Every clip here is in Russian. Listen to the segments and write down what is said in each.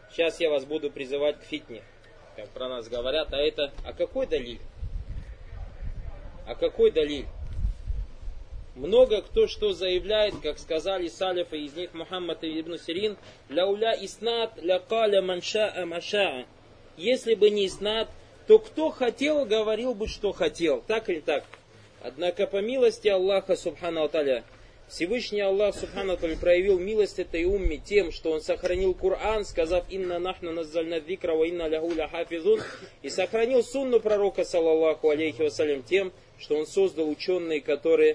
Сейчас я вас буду призывать к фитне, как про нас говорят. А какой далиль? А какой далиль? Много кто что заявляет, как сказали салифы, из них Мухаммад ибн Сирин, «Ляуля иснат лякаля маншаа машаа». Если бы не иснат, то кто хотел, говорил бы, что хотел. Так или так? Однако по милости Аллаха, субхану аталя, Всевышний Аллах, субхану аталя, проявил милость этой умме тем, что Он сохранил Коран, сказав «Инна нахну наззальна дзикра ва инна ляху ляхафизун», и сохранил сунну пророка, саллаллаху алейхи вассалям, тем, что Он создал ученые, которые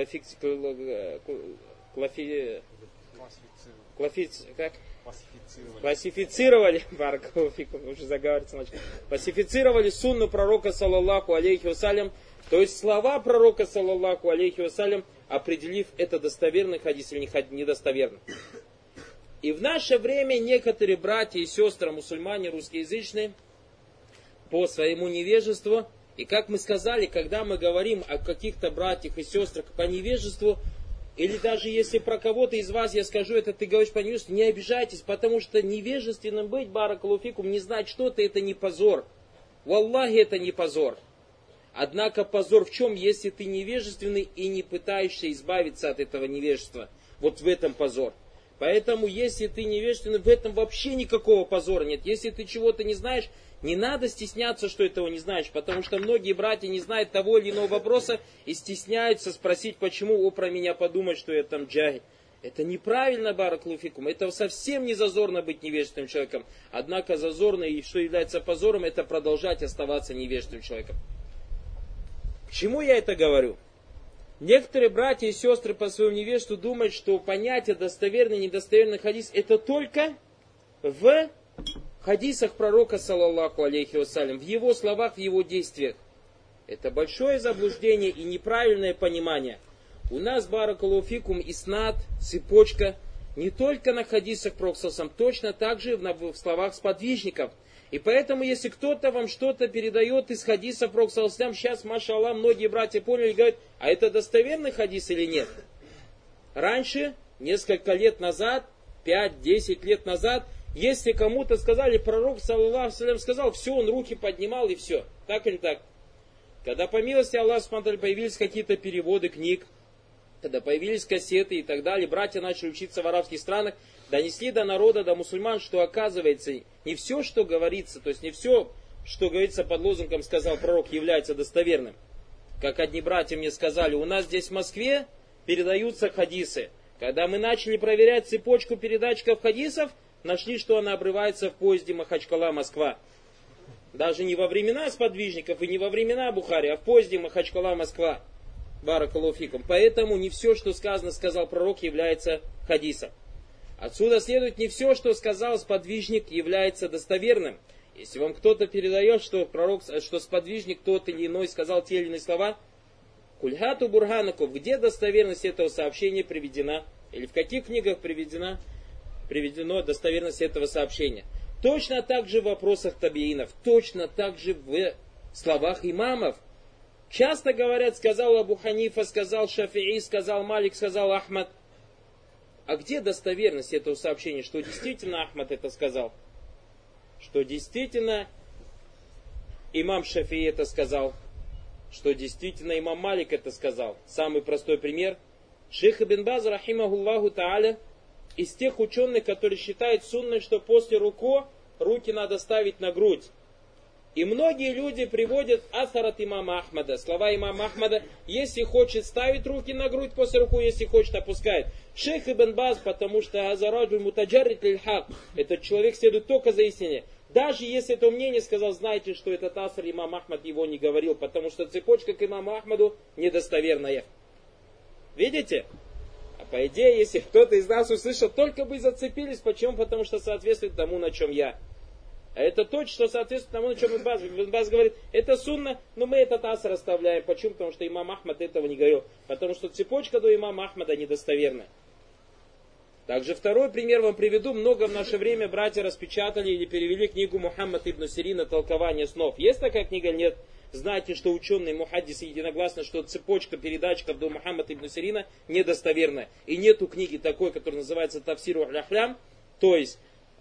классифицировали сунну пророка, саллаллаху алейхи вассалям, то есть слова пророка, саллаллаху алейхи вассалям, определив это достоверный хадис или недостоверный. И в наше время некоторые братья и сестры, мусульмане, русскоязычные, по своему невежеству, и как мы сказали, когда мы говорим о каких-то братьях и сестрах по невежеству, или даже если про кого-то из вас я скажу, это ты говоришь по невежеству, не обижайтесь, потому что невежественным быть, баракаллаху фикум, не знать что-то, это не позор. Валлахи, это не позор. Однако позор в чем, если ты невежественный и не пытаешься избавиться от этого невежества. Вот в этом позор. Поэтому, если ты невежественный, в этом вообще никакого позора нет. Если ты чего-то не знаешь, не надо стесняться, что этого не знаешь, потому что многие братья не знают того или иного вопроса и стесняются спросить, почему про меня подумать, что я там джахиль. Это неправильно, баракаллаху фикум. Это совсем не зазорно быть невежественным человеком. Однако зазорно и что является позором, это продолжать оставаться невежественным человеком. К чему я это говорю? Некоторые братья и сестры по своему невежеству думают, что понятие достоверный и недостоверный хадис это только в хадисах пророка, саллаллаху алейхи вассалям, в его словах, в его действиях. Это большое заблуждение и неправильное понимание. У нас, баракаллаху фикум, иснат, цепочка, не только на хадисах пророка, точно так же в словах сподвижников. И поэтому, если кто-то вам что-то передает из хадиса пророка, сейчас, машаллах, многие братья поняли и говорят, а это достоверный хадис или нет? Раньше, несколько лет назад, 5-10 лет назад, если кому-то сказали, пророк, саллаллаху алейхи сказал, все, он руки поднимал и все. Так или так? Когда по милости Аллаха появились какие-то переводы книг, когда появились кассеты и так далее, братья начали учиться в арабских странах, донесли до народа, до мусульман, что оказывается, не все, что говорится, то есть не все, что говорится под лозунгом «сказал пророк», является достоверным. Как одни братья мне сказали, у нас здесь в Москве передаются хадисы. Когда мы начали проверять цепочку передатчиков хадисов, нашли, что она обрывается в поезде Махачкала-Москва. Даже не во времена сподвижников и не во времена Бухари, а в поезде Махачкала-Москва. Баракаллаху фикум. Поэтому не все, что сказано, сказал пророк, является хадисом. Отсюда следует, не все, что сказал сподвижник, является достоверным. Если вам кто-то передает, что пророк, что сподвижник тот или иной сказал те или иные слова, кульхату бурханаков, где достоверность этого сообщения приведена, или в каких книгах приведена достоверность этого сообщения. Точно так же в вопросах табиинов, точно так же в словах имамов. Часто говорят, сказал Абу Ханифа, сказал Шафи'i, сказал Малик, сказал Ахмад. А где достоверность этого сообщения, что действительно Ахмад это сказал? Что действительно имам Шафи'i это сказал? Что действительно имам Малик это сказал? Самый простой пример. Шейх Ибн Баз, рахимахуллаху та'аля, из тех ученых, которые считают сунной, что после руки надо ставить на грудь. И многие люди приводят асар от имама Ахмада, слова имама Ахмада, если хочет ставить руки на грудь после руку, если хочет опускает. Шейх Ибн Баз, потому что азараджуль мутаджаррит лиль хак, этот человек следует только за истиной. Даже если это мнение сказал, знайте, что этот асар имам Ахмад его не говорил, потому что цепочка к имаму Ахмаду недостоверная. Видите? А по идее, если кто-то из нас услышал, только бы зацепились. Почему? Потому что соответствует тому, на чем я. А это то, что соответствует тому, на чем Ибн Баз говорит, это сунна, но мы этот асар оставляем. Почему? Потому что имам Ахмад этого не говорил. Потому что цепочка до имама Ахмада недостоверная. Также второй пример вам приведу. Много в наше время братья распечатали или перевели книгу Мухаммад ибн Сирина «Толкование снов». Есть такая книга? Нет. Знаете, что ученые мухаддисы единогласно, что цепочка передатчиков до Мухаммада ибн Сирина недостоверная. И нету книги такой, которая называется «Тафсир аль-Ахлям», то есть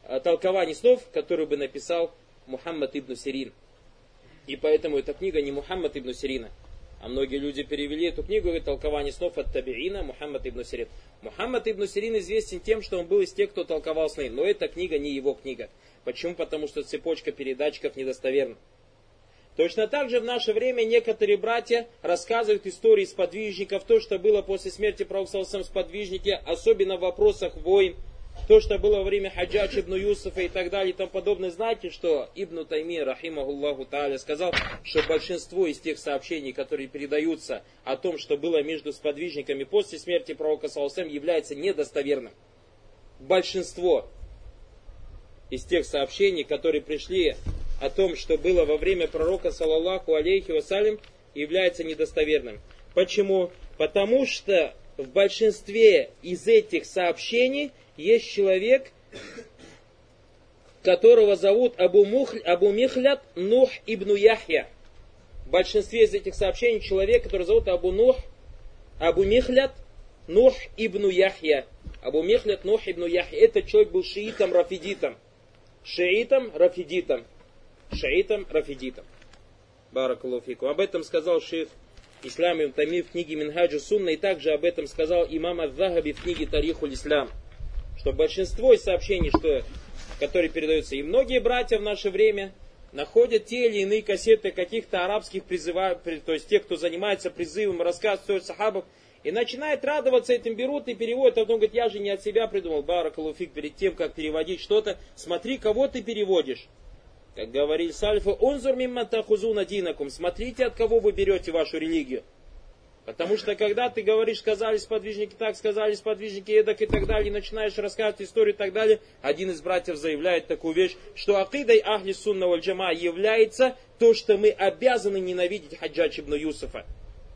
толкований снов, которые бы написал Мухаммад ибн Сирин. И поэтому эта книга не Мухаммад ибн Сирина. А многие люди перевели эту книгу и толкование снов от табиина Мухаммад ибн Сирин. Мухаммад ибн Сирин известен тем, что он был из тех, кто толковал сны. Но эта книга не его книга. Почему? Потому что цепочка передатчиков недостоверна. Точно так же в наше время некоторые братья рассказывают истории сподвижников, то, что было после смерти пророка сподвижники, особенно в вопросах войн, то, что было во время Хаджаджа ибн Юсуфа и так далее и тому подобное. Знаете, что Ибн Таймия, рахимахуллаху тааля, сказал, что большинство из тех сообщений, которые передаются о том, что было между сподвижниками после смерти пророка является недостоверным. Большинство из тех сообщений, которые пришли о том, что было во время пророка саллаллаху алейхи вассалям, является недостоверным. Почему? Потому что в большинстве из этих сообщений есть человек, которого зовут Абу Михлят Нух ибн Яхья. В большинстве из этих сообщений человек, который зовут Абу Михлят Нух ибн Яхья. Абу Михлят Нух ибн Яхья. Этот человек был шиитом-рафидитом. Шиитом-рафидитом. Баракаллаху фикум. Об этом сказал шейх Ислам ибн Тайми в книге Минхаджу Сунна, и также об этом сказал имам Ад-Захаби в книге Тарихуль Ислам. Что большинство из сообщений, которые передаются, и многие братья в наше время находят те или иные кассеты каких-то арабских призывов, то есть тех, кто занимается призывом, рассказывают сахабов, и начинает радоваться этим, берут и переводят, а потом говорит, я же не от себя придумал, баракаллаху фик, перед тем, как переводить что-то, смотри, кого ты переводишь. Как говорили сальфы, унзур мимма тахузуна динакум, смотрите, от кого вы берете вашу религию. Потому что когда ты говоришь, сказали сподвижники так, сказали сподвижники эдак и так далее, и начинаешь рассказывать историю и так далее, один из братьев заявляет такую вещь, что акидой ахли сунна валь джама является то, что мы обязаны ненавидеть Хаджаджа ибн Юсуфа.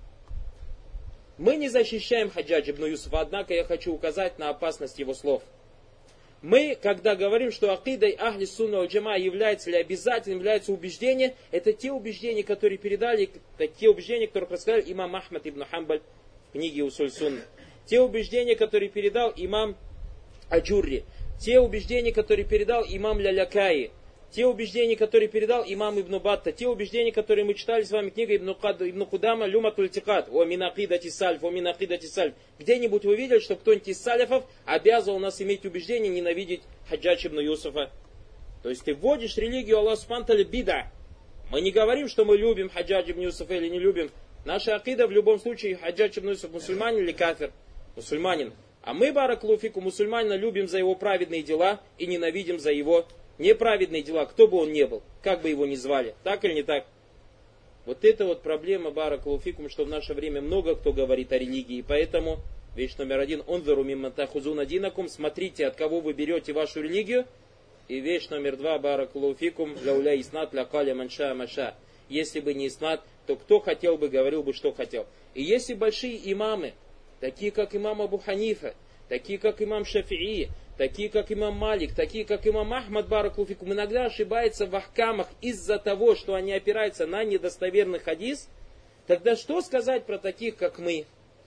Мы не защищаем Хаджаджа ибн Юсуфа, однако я хочу указать на опасность его слов. Мы, когда говорим, что акидой ахли сунна валь джама является или обязательным является убеждение, это те убеждения, которые передали, те убеждения, которые рассказал имам Ахмад ибн Хамбаль в книге Усуль Сунна. Те убеждения, которые передал имам Аджурри. Те убеждения, которые передал имам Лялякаи. Те убеждения, которые передал имам Ибн Батта. Те убеждения, которые мы читали с вами книга Ибн Кудама Люматуль Тикат. О минакидати сальф, о минакидати сальф. Где-нибудь вы видели, что кто-нибудь из салифов обязывал нас иметь убеждение ненавидеть Хаджаджа ибн Юсуфа? То есть ты вводишь религию Аллаха субхану ва тааля бида. Мы не говорим, что мы любим Хаджаджа ибн Юсуфа или не любим. Наша акида в любом случае Хаджадж ибн Юсуф мусульманин или кафир? Мусульманин. А мы, баракаллаху фикум, мусульманина любим за его праведные дела и ненавидим за его неправедные дела, кто бы он ни был, как бы его ни звали, так или не так. Вот это вот проблема, баракаллаху фикум, что в наше время много кто говорит о религии, поэтому вещь номер один, унзуру мимма тахузуна динакум, смотрите, от кого вы берете вашу религию, и вещь номер два, баракаллаху фикум, ляуля иснат лякаля манша маша. Если бы не иснат, то кто хотел бы, говорил бы, что хотел. И если большие имамы, такие как имам Абу Ханифа, такие как имам Шафии, такие как имам Малик, такие как имам Ахмад баракаллаху фикум, иногда ошибаются в ахкамах из-за того, что они опираются на недостоверный хадис, тогда что сказать про таких, как мы?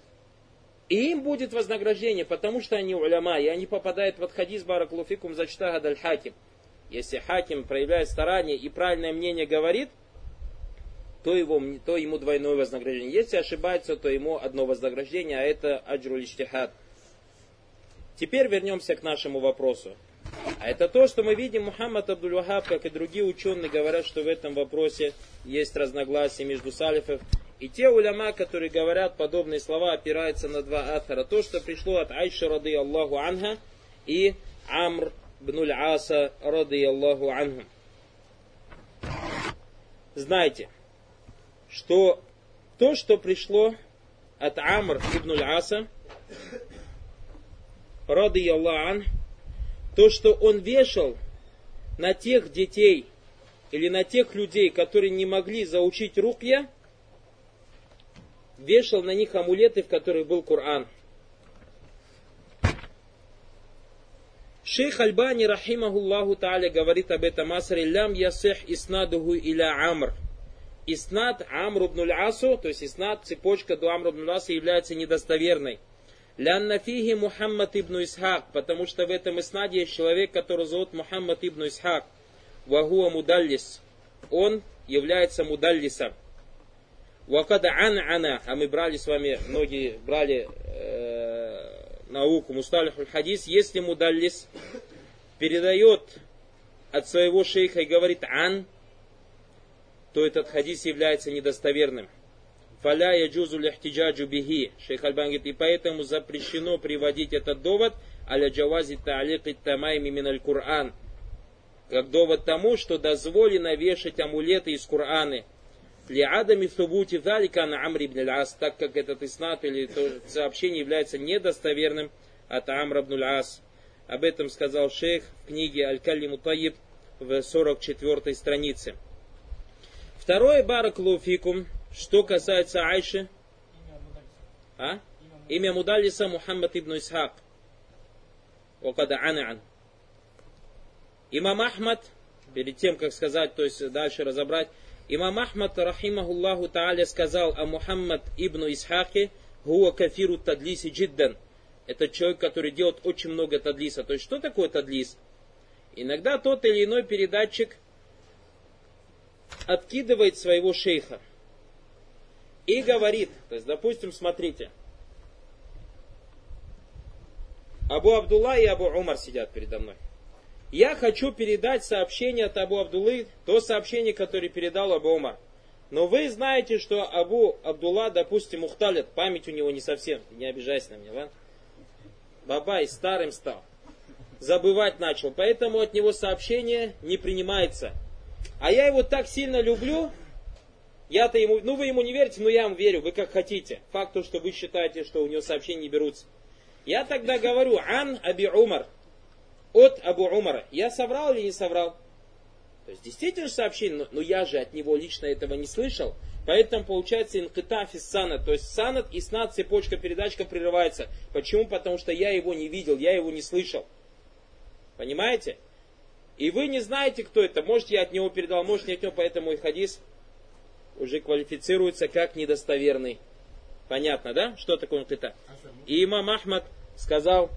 И им будет вознаграждение, потому что они уляма, и они попадают под хадис баракаллаху фикум зачтагад аль-хаким. Если хаким проявляет старание и правильное мнение говорит, то ему двойное вознаграждение. Если ошибается, то ему одно вознаграждение, а это аджруль иджтихад. Теперь вернемся к нашему вопросу. А это то, что мы видим, Мухаммад Абдуль-Вахаб, как и другие ученые, говорят, что в этом вопросе есть разногласия между салифов. И те уляма, которые говорят подобные слова, опираются на два атхара. То, что пришло от Айши, рады Аллаху анха, и Амр бн Аса, рады Аллаху анху. Знайте, что то, что пришло от Амр ибн Аса, рады Аллаху анху, то, что он вешал на тех детей или на тех людей, которые не могли заучить рукья, вешал на них амулеты, в которых был Коран. Шейх Альбани, рахимахуллаху тааля, говорит об этом асаре: лям ясих иснадуху иля Амр. Иснад Амру ибн Асу, то есть иснад, цепочка до Амру ибн Аса является недостоверной. Лянна фиги Мухаммад ибн Исхак, потому что в этом иснаде есть человек, который зовут Мухаммад ибн Исхак. Вагуа мудаллис. Он является мудаллисом. Вакада ан-ана. А мы брали с вами, многие брали науку мусталихуль хадис. Если мудаллис передает от своего шейха и говорит ан, то этот хадис является недостоверным. Фаля яджузу лихтиджаджу бихи. Шейх Альбани говорит, и поэтому запрещено приводить этот довод аля джавази та'алики тамайми миналь Кур'ан. Как довод тому, что дозволено вешать амулеты из Кур'ана. Ли адами субути залика на Амр ибн аль-Ас, так как этот иснат или то сообщение является недостоверным от Амр ибн аль-Ас. Об этом сказал шейх в книге Аль-Калиму Таиб в 44-й странице. Второе, баракаллаху фикум, что касается Айши. Имя мудаллиса Мухаммад ибн Исхак. Вакада ан-ан. Имам Ахмад, перед тем, как сказать, то есть дальше разобрать, имам Ахмад, рахимахуллаху та'аля, сказал о Мухаммад ибн Исхаке, хуа кафиру тадлиси джиддан. Это человек, который делает очень много тадлиса. То есть, что такое тадлис? Иногда тот или иной передатчик откидывает своего шейха и говорит, то есть, допустим, смотрите, Абу Абдулла и Абу Умар сидят передо мной. Я хочу передать сообщение от Абу Абдуллы, то сообщение, которое передал Абу Умар. Но вы знаете, что Абу Абдулла, допустим, ухталит, память у него не совсем, не обижайся на меня, ладно? Бабай старым стал, забывать начал, поэтому от него сообщение не принимается. А я его так сильно люблю, я-то ему, вы ему не верите, но я вам верю, вы как хотите. Факт то, что вы считаете, что у него сообщения не берутся. Я тогда говорю, ан Аби Умар, от Абу Умара. Я соврал или не соврал? То есть действительно сообщение, но я же от него лично этого не слышал. Поэтому получается инкитаф из санад. То есть санад и снад, цепочка, передачка прерывается. Почему? Потому что я его не видел, я его не слышал. Понимаете? И вы не знаете, кто это. Может, я от него передал, может, не от него. Поэтому и хадис уже квалифицируется как недостоверный. Понятно, да? Что такое инкитаф? И имам Ахмад сказал,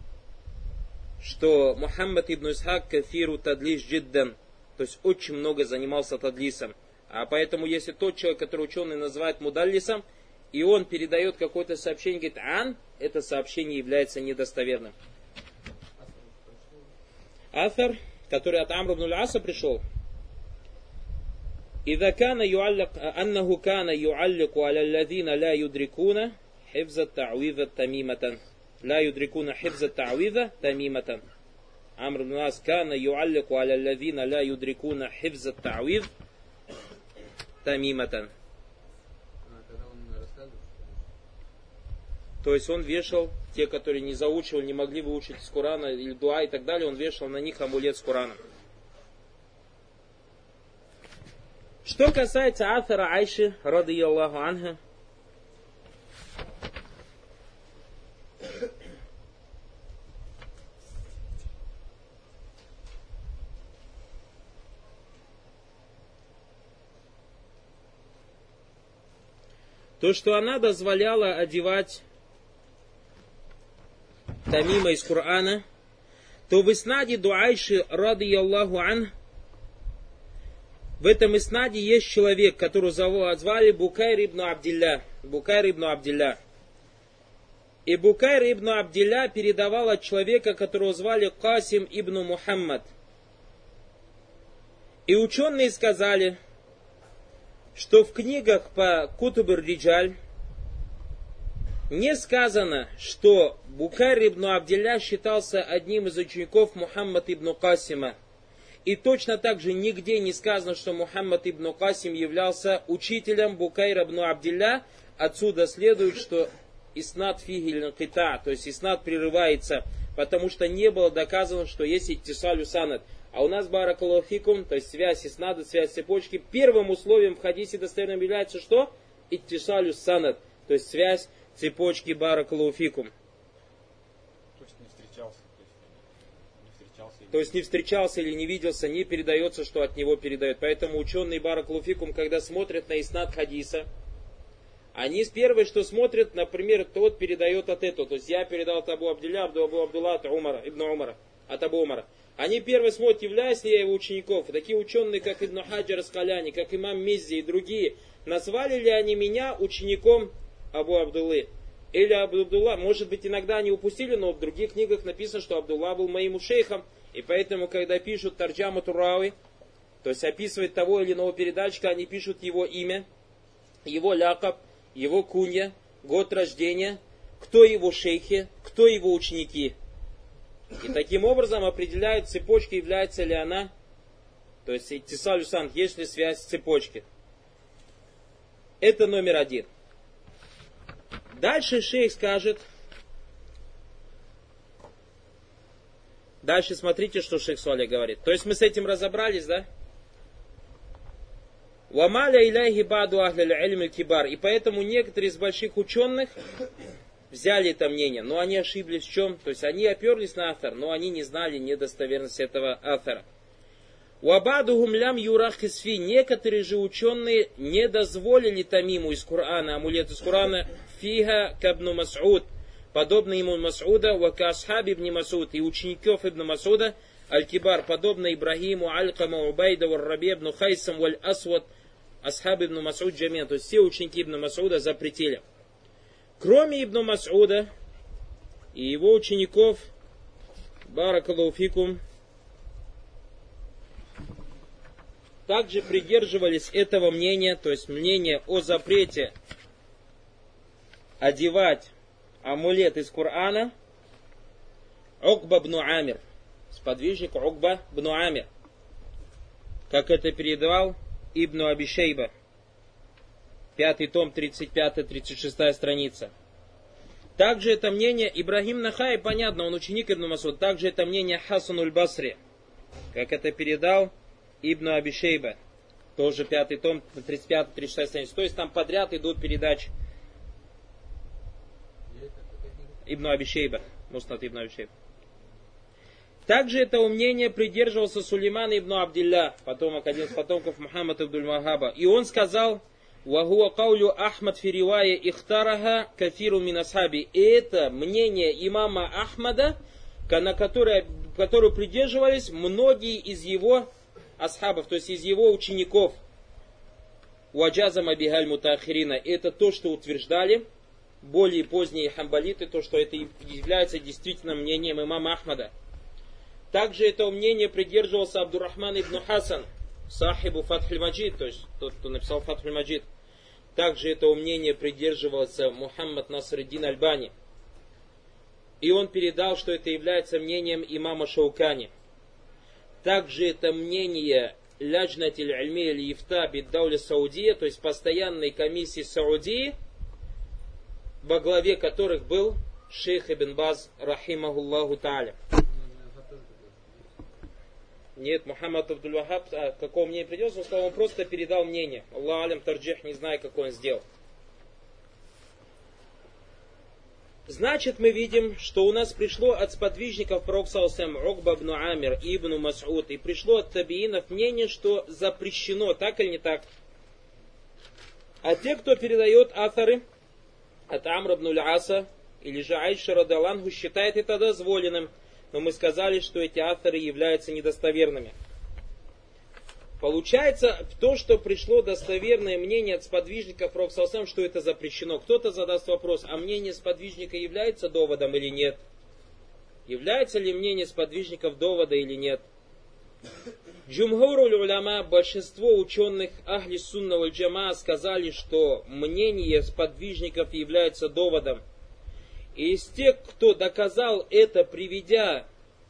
что Мухаммад ибн Исхак кафиру тадлиш джиддан, то есть очень много занимался тадлисом. А поэтому если тот человек, который ученый называет мудаллисом, и он передает какое-то сообщение, говорит ан, это сообщение является недостоверным. Афар, который от Амр ибн аль-Аса пришел. إذا كان يعلق أنه كان يعلق على الذين لا يدركون حفظ التعويذ تميمة. لا يدركون حفظ التعويذ تميمة. عمرو بن العاص كان يعلق على الذين لا يدركون حفظ التعويذ تميمة. То есть он вешал, те, которые не заучивали, не могли выучить из Корана или дуа и так далее, он вешал на них амулет с Кораном. Что касается Афара Айши, радийаллаху анха, то, что она дозволяла одевать тамима из Корана, то в иснаде Дуайши, радийаллаху анха, в этом иснаде есть человек, которого звали Букайр ибн Абдилля. Букайр ибн Абдилля. И Букайр ибн Абдилля передавал от человека, которого звали Касим ибн Мухаммад. И ученые сказали, что в книгах по Кутубур Риджаль не сказано, что Букайр ибн Абдилля считался одним из учеников Мухаммад ибн Касима. И точно так же нигде не сказано, что Мухаммад ибн Касим являлся учителем Букайра ибн Абдилля. Отсюда следует, что иснад фигиль кита, то есть иснад прерывается, потому что не было доказано, что есть иттисалю санад. А у нас баракаллаху фикум, то есть связь иснада, связь цепочки, первым условием в хадисе достоверным является что? Иттисалю санад, то есть связь цепочки баракаллаху фикум. То есть не встречался или не виделся, не передается, что от него передают. Поэтому ученые баракаллаху фикум, когда смотрят на иснад хадиса, Они первое, что смотрят, например, тот передает от этого. То есть я передал от Абу Абдилля, Абу Абдулла, от Умара, Ибн Умара, от Абу Умара. Они первые смотрят, являюсь ли я его учеников. Такие ученые, как Ибн Хаджар Аскаляни, как имам Миззи и другие, назвали ли они меня учеником Абу Абдуллы? Или Абу Абдулла, может быть, иногда они упустили, но в других книгах написано, что Абдулла был моим шейхом. И поэтому, когда пишут Тарджаму Турауи, то есть описывает того или иного передатчика, они пишут его имя, его лякаб, его кунья, год рождения, кто его шейхи, кто его ученики. И таким образом определяют цепочки, является ли она, то есть иттисалю санд, есть ли связь цепочки. Это номер один. Дальше шейх скажет, дальше смотрите, что шейх Салих говорит. То есть мы с этим разобрались, да? «Вамаля иляхи баду ахляль илм кибар». И поэтому некоторые из больших ученых взяли это мнение, но они ошиблись в чем? То есть они оперлись на автор, но они не знали недостоверности этого автора. «Вабадухум лям юрах исфи». Некоторые же ученые не дозволили тамиму из Корана, амулет из Корана, фига кабну Мас'уд, подобно ему Мас'уда, ва касхаби ибн Мас'уд, и учеников ибн Мас'уда, аль-кибар, подобно Ибрагиму, Алькама, Убайда, Раби ибн Хайсам, валь Асвад, асхаб ибн Мас'уд джамиан. То есть все ученики ибн Мас'уда запретили. Кроме ибн Мас'уда и его учеников, баракаллаху фикум, также придерживались этого мнения, то есть мнения о запрете одевать амулет из Корана, Укба ибн Амир, сподвижник Укба ибн Амир, как это передавал Ибн Аби Шейба, 5 том, 35-36 страница. Также это мнение Ибрагим Нахай, понятно, он ученик Ибн Мас'уд. Также это мнение Хасан аль-Басри, как это передал Ибн Аби Шейба, тоже 5 том, 35-36 страница. То есть там подряд идут передачи. Ибн Аби Шейба, Муснад Ибн Аби Шейба. Также это мнение придерживался Сулейман ибн Абдилля, потомок, один из потомков Мухаммада ибн Вахаба. И он сказал: «Вахуа каулю Ахмад фиривая ихтараха кафиру мин асхаби». И это мнение имама Ахмада, на которое придерживались многие из его асхабов, то есть из его учеников. «Ваджазама бихаль мутахирина». Это то, что утверждали более поздние хамбалиты, то, что это является действительно мнением имама Ахмада. Также это мнение придерживался Абдуррахман ибн Хасан, сахибу Фатхуль-Маджид, то есть тот, кто написал Фатхуль-Маджид. Также это мнение придерживался Мухаммад Наср-ад-Дин Альбани. И он передал, что это является мнением имама Шаукани. Также это мнение Ляджнатиль Альми аль-Ифта биддаули Саудия, то есть постоянной комиссии Саудии, во главе которых был шейх Ибн Баз, рахимахуллаху та'аля. Нет, Мухаммад Абдуль Вахаб, какого мнения придется, он сказал, он просто передал мнение. Аллах алям тарджих, не знаю, какой он сделал. Значит, мы видим, что у нас пришло от сподвижников пророка саллаллаху Укба ибн Амир и ибн Мас'уд, и пришло от табиинов мнение, что запрещено, так или не так. А те, кто передает авторы от Амр ибн Аль-Аса или же Айша радаллаху, считает это дозволенным. Но мы сказали, что эти авторы являются недостоверными. Получается, то, что пришло достоверное мнение от сподвижников пророка саллаллаху, что это запрещено. Кто-то задаст вопрос, а мнение сподвижника является доводом или нет? Является ли мнение сподвижников довода или нет? Джумхуруль уляма, большинство ученых ахли сунна валь джама сказали, что мнение сподвижников является доводом. И из тех, кто доказал это, приведя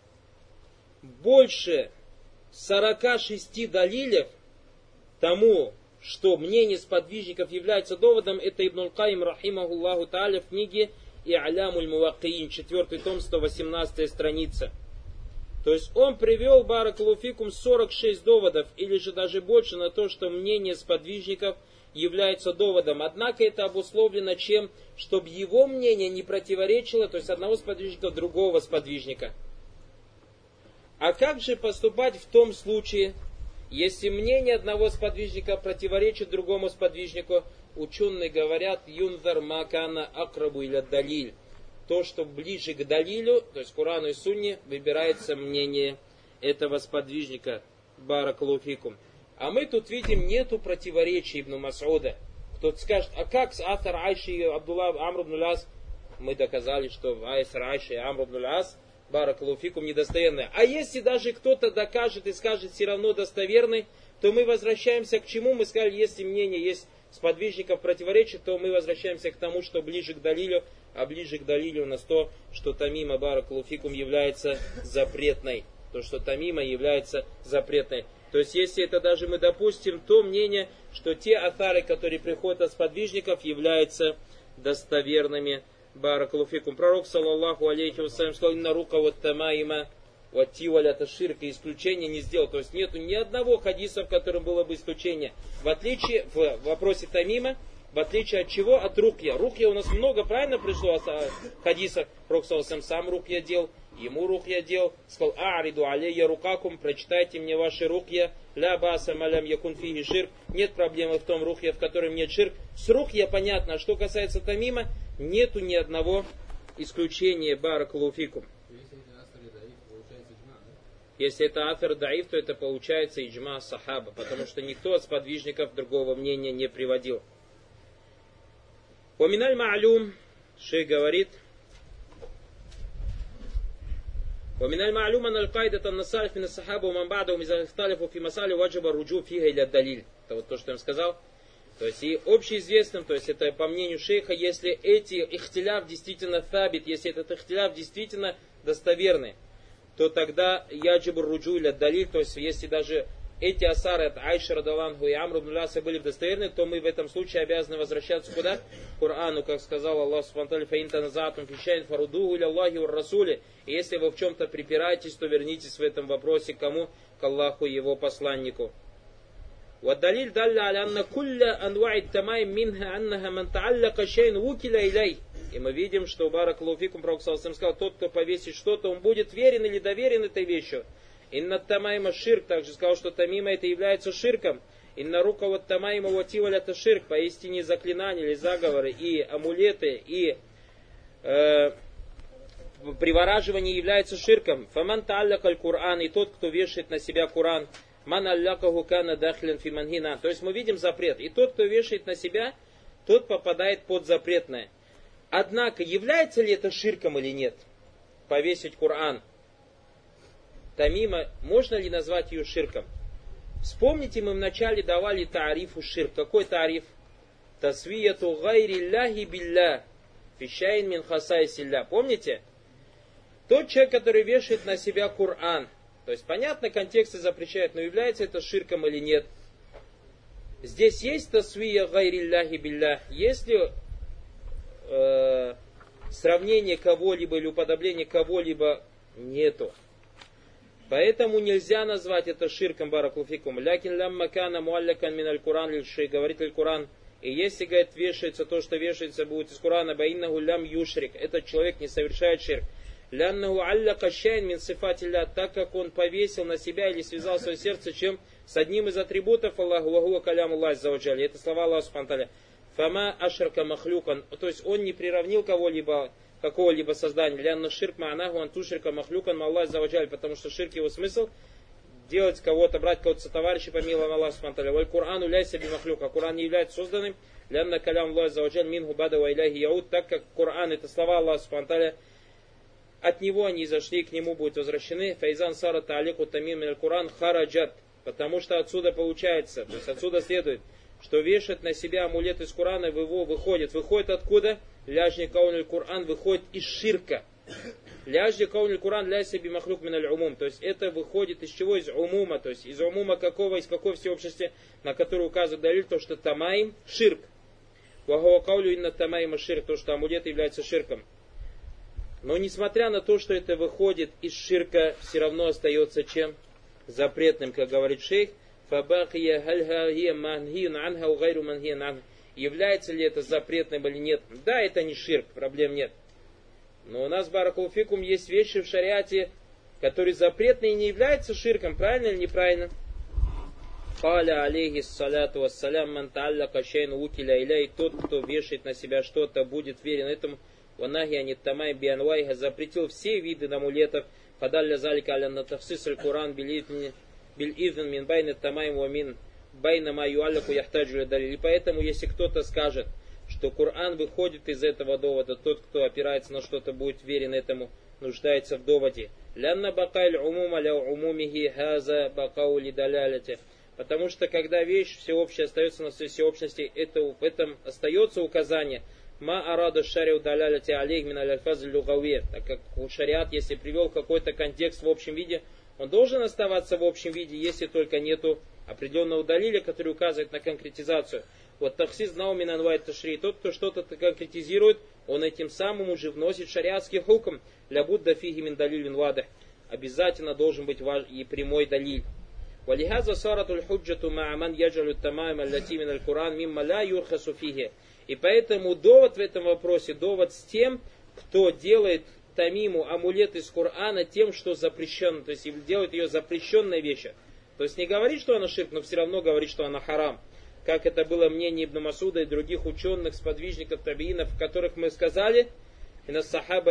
больше 46 далилев тому, что мнение сподвижников является доводом, это Ибн Аль-Каим, рахимахуллаху та'аля, в книге И'алямуль Муваккиин, 4 том, 118 страница. То есть он привел, баракаллаху фикум, 46 доводов, или же даже больше, на то, что мнение сподвижников является доводом. Однако это обусловлено чем? Чтобы его мнение не противоречило, то есть одного сподвижника другого сподвижника. А как же поступать в том случае, если мнение одного сподвижника противоречит другому сподвижнику, ученые говорят, юнзар макана акрабу иля далиль. То, что ближе к далилю, то есть Корану и Сунне, выбирается мнение этого сподвижника. Баракаллаху фикум. А мы тут видим, нету противоречий Ибн Мас'уда. Кто-то скажет, а как с Асар Айши и Абдулла Амр ибн Ас? Мы доказали, что Асар Айши и Амр ибн Ас Баракаллаху фикум недостоверные. А если даже кто-то докажет и скажет все равно достоверный, то мы возвращаемся к чему? Мы сказали, если мнение есть сподвижников противоречит, то мы возвращаемся к тому, что ближе к далилю, а ближе к далилю у нас то, что тамима Баракаллаху фикум является запретной. То, что тамима является запретной. То есть, если это даже мы допустим, то мнение, что те аthары, которые приходят от сподвижников, являются достоверными. Баракаллаху фикум. Пророк, саллаллаху алейхи вассалям, сказал, инна рука вот тамаима, вот тиваля таширка, исключения не сделал. То есть, нету ни одного хадиса, в котором было бы исключение. В отличие, в вопросе тамима, в отличие от чего? От рукья. Рукья у нас много, правильно пришло от хадиса? Пророк, саллаллаху алейхи вассалям, сам рукья делал. Ему рукья делал, сказал, а'риду алейя рукакум, прочитайте мне ваши рукья, ля баса малям якун фиги ширк, нет проблемы в том рукья, в котором нет ширк. С рукья понятно, а что касается тамима, нету ни одного исключения, баракаллаху фикум. Если это афер даиф, то это получается иджма сахаба, потому что никто от сподвижников другого мнения не приводил. Поминаль ма'люм, шейх говорит, ومن المعلوم أن القاعدة أن السلف من الصحابة ومن بعدهم إذا اختلفوا في مسائل وجب الرجوع فيها إلى الدليل. Это вот то, что я им сказал. То есть и общеизвестным, то есть это по мнению шейха, если эти ихтиляф действительно табит, если этот ихтиляф действительно достоверный, то тогда яджибур руджу иля далиль, то есть если даже эти асары от Айши радаллаху и Амр ибн Ляса были достоверны, то мы в этом случае обязаны возвращаться куда? К Корану, как сказал Аллах субхану ва тааля, фа ин таназа'тум фи шай'ин фарудуху иля Аллахи ва расуле. И если вы в чем-то припираетесь, то вернитесь в этом вопросе к кому? К Аллаху и его посланнику. والدليل دل على أن كل أنواع التمائم منها أنها من تعلق شيء وكل إليه. И мы видим, что баракаллаху фикум, пророк саллаллаху алейхи ва саллям сказал, тот, кто повесит что-то, он будет верен или доверен этой вещью. Инна тамайма ширк, также сказал, что тамима это является ширком. Инна рука вот тамайма вативаль это ширк, поистине заклинания или заговоры и амулеты и привораживание является ширком. Фаман та'аллака аль-Кур'ан, и тот, кто вешает на себя Кур'ан, ман аллакаху кана дахлин фи манхина. То есть мы видим запрет. И тот, кто вешает на себя, тот попадает под запретное. Однако, является ли это ширком или нет? Повесить Кур'ан. Тамима, можно ли назвать ее ширком? Вспомните, мы вначале давали тарифу ширк. Какой тариф? Тасвияту гайри ляхи билля фишайн мин хасайсилля. Помните? Тот человек, который вешает на себя Кур'ан. То есть, понятно, контексты запрещают, но является это ширком или нет. Здесь есть тасвия гайри ляхи билля. Если сравнение кого-либо или уподобление кого-либо нету. Поэтому нельзя назвать это ширком, баракаллаху фикум. Лякин лямма кана муаллакан мин аль-Куран лиль-шей, говорит аль-Куран. И если, говорит, вешается то, что вешается будет из Курана, баиннаху лям юшрик, этот человек не совершает ширк. Ляннаху аллака шайн мин сифатилля, так как он повесил на себя или связал свое сердце чем с одним из атрибутов Аллаху, вахуа калям Аллах заваджали. Это слова Аллаха субхану ва тааля. Фама ашрака махлюкан, то есть он не приравнил кого-либо, какого-либо создания. Лянна ширк ма'наху антушрика махлюкан Аллах заваджали, потому что ширк его смысл делать кого-то, брать кого-то со товарища, помимо Аллаха субхану ва тааля. Валь Курану ляйся би махлюка, Куран не является созданным. Лянна калям Аллах заваджали минху бада ва иляхи яуд, так как Куран это слова Аллаха субхану ва тааля, от него они изошли, к нему будут возвращены. Файзан сара та'алику тамим мин аль-Куран хараджат, потому что отсюда получается, то есть отсюда следует, что вешать на себя амулет из Курана его выходит. Выходит откуда? Ляжни кауниль Куран выходит из ширка. Ляжни кауниль Куран ляйся би махлюк мин аль-умум. То есть это выходит из чего? Из умума. То есть из умума какого? Из какой всеобщности, на который указывает далиль, то что тамаим ширк. Вахуа каулю инна тамаима ширк, то что амулет является ширком. Но несмотря на то, что это выходит из ширка, все равно остается чем? Запретным, как говорит шейх. Является ли это запретным или нет? Да, это не ширк, проблем нет. Но у нас, баракаллаху фикум, есть вещи в шариате, которые запретны и не являются ширком, правильно или неправильно? Каля алейхиссаляту вассалям ман тааллака шейн укиля иляй, тот, кто вешает на себя что-то, будет верен этому. Ванахи аниттамай бианвайха, запретил все виды амулетов. Фадалля залика аля натахсис аль-Куран биль-идн мин байна тамайм ва мин байна ма юаллаку яхтаджу далиль. И поэтому, если кто-то скажет, что Коран выходит из этого довода, тот, кто опирается на что-то, будет верен этому, нуждается в доводе. Лянна бакайль умума ля умумихи хаза бакаули даляляте. Потому что, когда вещь всеобщая остается на всеобщности, в этом остается указание. Ма араду шариу даляляте алейх мин аль-фаз люгаве. Так как шариат, если привел какой-то контекст в общем виде, он должен оставаться в общем виде, если только нету определенного далиля, который указывает на конкретизацию. Вот таксис знал минанвайт ташри. Тот, кто что-то конкретизирует, он этим самым уже вносит шариатский хукм. Лябуд дафиги мин далиль вин вадах. Обязательно должен быть и прямой далиль. Валихаза саратуль худжату ма'аман яджалю тамайм аллати мин аль-Куран мимма ла юрхасу фиги. И поэтому довод в этом вопросе, довод с тем, кто делает тамиму, амулет из Корана тем, что запрещено. То есть делает ее запрещенной вещью. То есть не говорит, что она ширк, но все равно говорит, что она харам. Как это было мнение Ибн Масуда и других ученых, сподвижников, табиинов, в которых мы сказали, это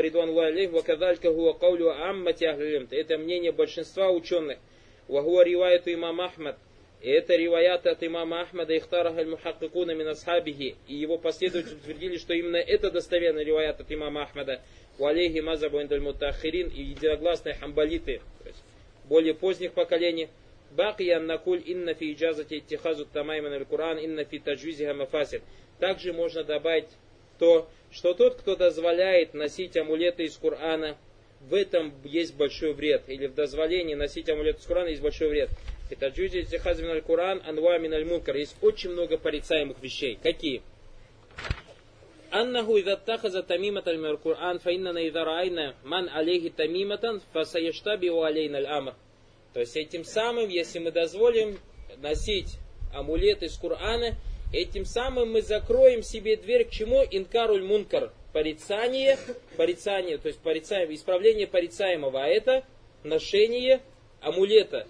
мнение большинства ученых. Вахуа риваяту имам Ахмад. И это риваят от имама Ахмада, ихтарах аль-мухаккикуна мин асхабихи. И его последователи утвердили, что именно это достоверный риваят от имама Ахмада. Валейхи мазабу индаль мутахирин и единогласные хамбалиты, то есть более поздних поколений. Бакия накуль инна фи иджазати иттихазу тамайман аль-Куран инна фи таджвизиха мафасид. Также можно добавить то, что тот, кто дозволяет носить амулеты из Корана, в этом есть большой вред. Или в дозволении носить амулеты из Корана есть большой вред. И таджвизи иттихазу мин аль-Куран анва мин аль-мункар. Есть очень много порицаемых вещей. Какие? Аннаху иза тахаза тамиматан мин аль-Куран фаиннана иза раайна ман алейхи тамиматан фасаяштабиу алейна аль-амр. То есть этим самым, если мы дозволим носить амулет из Корана, этим самым мы закроем себе дверь к чему? Инкаруль мункар. Порицание, то есть исправление порицаемого, а это ношение амулета.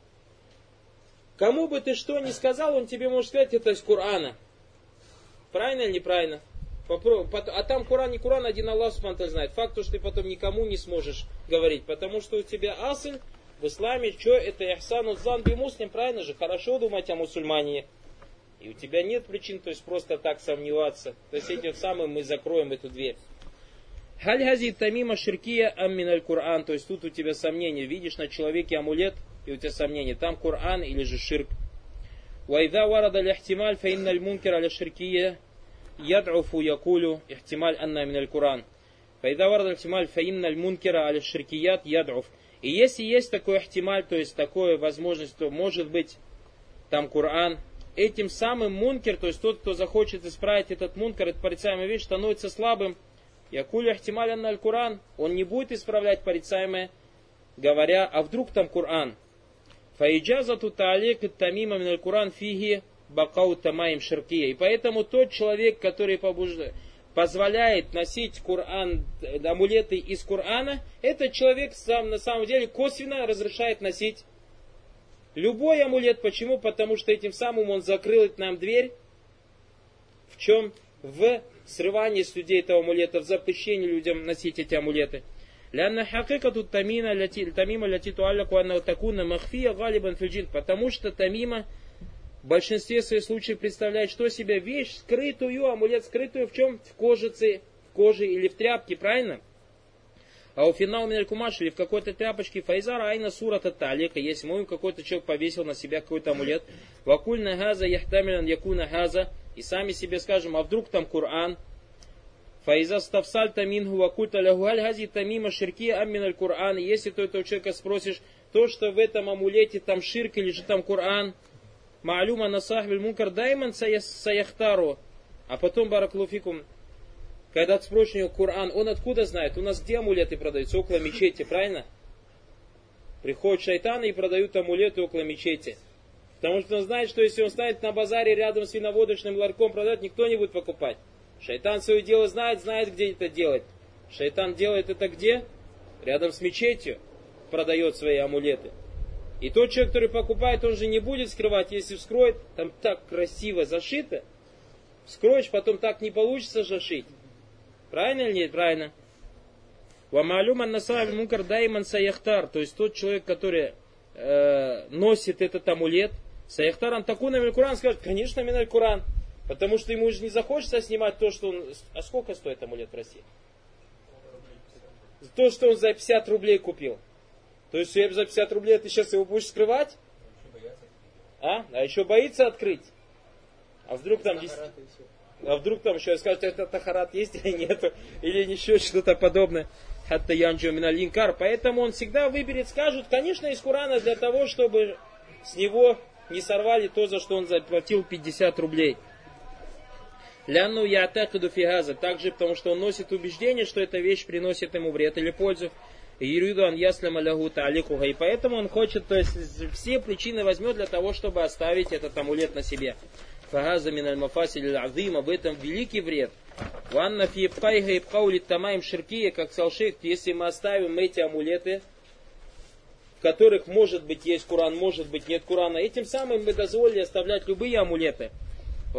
Кому бы ты что ни сказал, он тебе может сказать, это из Корана. Правильно или неправильно? А там Коран, не Коран, один Аллах Субхану знает. Факт, что ты потом никому не сможешь говорить, потому что у тебя асль в исламе, что это ихсану зан би муслим, правильно же? Хорошо думать о мусульмане. И у тебя нет причин, то есть просто так сомневаться. То есть этим самым мы закроем эту дверь. Халь хази тамима ширкия аммин аль-Кур'ан. То есть тут у тебя сомнение. Видишь на человеке амулет, и у тебя сомнение. Там Коран или же ширк. Вайда варада лихтималь фаинна аль-мункер аля ширкия яд'уфу якулю ихтималь анна мин аль-Кур'ан. Фаида варада лихтималь фаинна аль-мункера аля ширкият яд'уф. И если есть такой ихтималь, то есть такая возможность, то может быть там Коран. Этим самым мункер, то есть тот, кто захочет исправить этот мункер, эта порицаемая вещь, становится слабым. Якулю ихтималь анна аль-Кур'ан. Он не будет исправлять порицаемое, говоря, а вдруг там Коран. Фаиджазату таалик тамима мин аль-Кур'ан фиги бакау тамаим ширкия. И поэтому тот человек, который позволяет носить Коран, амулеты из Корана, этот человек сам на самом деле косвенно разрешает носить любой амулет. Почему? Потому что этим самым он закрыл нам дверь. В чем? В срывании с людей этого амулета, в запрещении людям носить эти амулеты. Потому что тамима в большинстве своих случаев представляет, что себе вещь скрытую, амулет скрытую в чем? В кожице, в коже или в тряпке, правильно? А у финал миналь кумаш или в какой-то тряпочке файзара айна сурата талика, если мой какой-то человек повесил на себя какой-то амулет, вакульна газа яхтамилян якуна газа, и сами себе скажем, а вдруг там Коран, файза ставсальта минху вакульта лягуаль гази тамима ширки амминаль Коран, если ты этого человека спросишь, то, что в этом амулете там ширк или же там Коран, маалюма насахбиль мункар дайман саяхтару, а потом бараклуфикум, когда ты спросишь у него Коран, он откуда знает? У нас где амулеты продаются? Около мечети, правильно? Приходят шайтаны и продают амулеты около мечети. Потому что он знает, что если он станет на базаре рядом с виноводочным ларьком продать, никто не будет покупать. Шайтан свое дело знает, где это делать. Шайтан делает это где? Рядом с мечетью продает свои амулеты. И тот человек, который покупает, он же не будет скрывать, если вскроет, там так красиво зашито, вскроешь, потом так не получится зашить. Правильно или нет? Правильно. Вамалюман насаби мункар дайман саяхтар, то есть тот человек, который носит этот амулет, саяхтаран такуна миналь Куран, скажет, конечно, миналь Куран, потому что ему же не захочется снимать то, что он... А сколько стоит амулет в России? То, что он за 50 рублей купил. То есть, за 50 рублей ты сейчас его будешь скрывать? А еще боится открыть? А вдруг там еще скажут, это тахарат есть или нет, или еще что-то подобное. Хатта янджо миналинкар. Поэтому он всегда выберет, скажут, конечно, из Курана для того, чтобы с него не сорвали то, за что он заплатил 50 рублей. Лянну ятакиду фигаза. Также потому, что он носит убеждение, что эта вещь приносит ему вред или пользу. Юриду ясляма лягу тааликуга. И поэтому он хочет, то есть все причины возьмет для того, чтобы оставить этот амулет на себе. Фагаза миналь мафасиль азима. В этом великий вред. Ванна фи пайга и паули тамаим ширкия, как сказал шейх, если мы оставим эти амулеты, в которых может быть есть Куран, может быть нет Курана, этим самым мы дозволили оставлять любые амулеты. И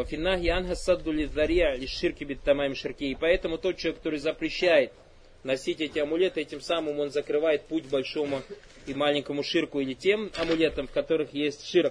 поэтому тот человек, который запрещает носить эти амулеты, этим самым он закрывает путь большому и маленькому ширку, или тем амулетам, в которых есть ширк.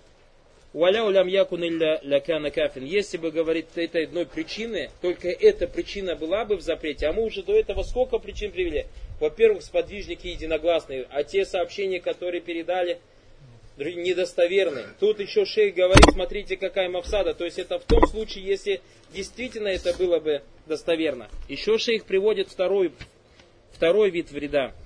Если бы, говорит, этой одной причины, только эта причина была бы в запрете, а мы уже до этого сколько причин привели? Во-первых, сподвижники единогласные, а те сообщения, которые передали, недостоверны. Тут еще шейх говорит, смотрите, какая мафсада. То есть это в том случае, если действительно это было бы достоверно. Еще шейх приводит второй вид вреда.